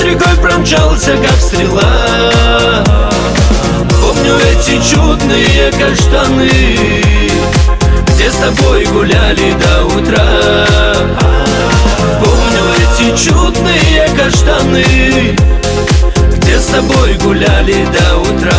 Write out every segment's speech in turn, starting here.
рекой промчался, как стрела. Помню эти чудные каштаны, где с тобой гуляли до утра. Помню эти чудные каштаны, где с тобой гуляли до утра.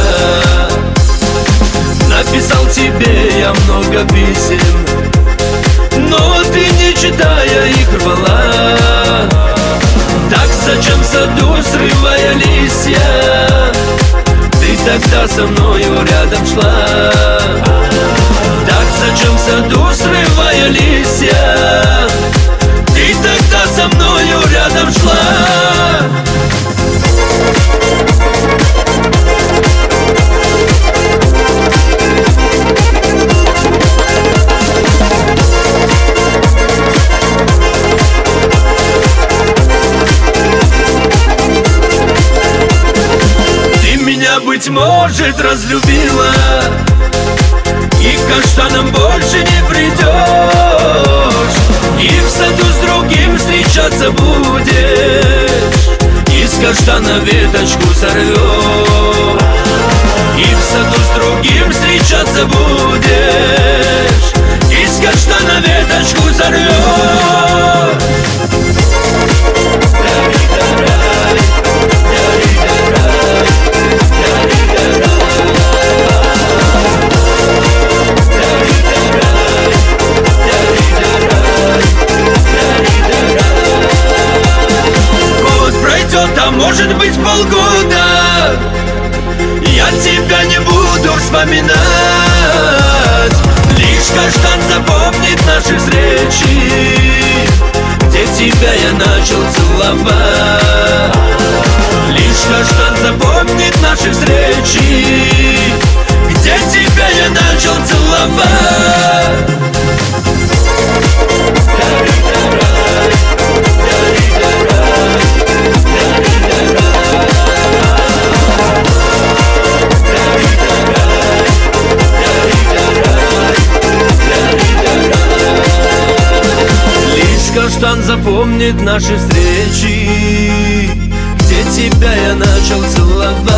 Написал тебе я много писем, но ты, не читая их, рвала. Так зачем в саду, срывая листья, ты тогда со мною рядом шла? Так зачем в саду, срывая листья, ты тогда со мною рядом шла? Быть может, разлюбила, и к каштанам больше не придешь, и в саду с другим встречаться будешь, из каштана веточку сорвешь, и в саду с другим встречаться будешь, из каштана веточку сорвешь. А может быть полгода, я тебя не буду вспоминать. Лишь каштан запомнит наши встречи, где тебя я начал целовать. Лишь каштан запомнит наши встречи, где тебя я начал целовать. Каштан запомнит наши встречи, где тебя я начал целовать.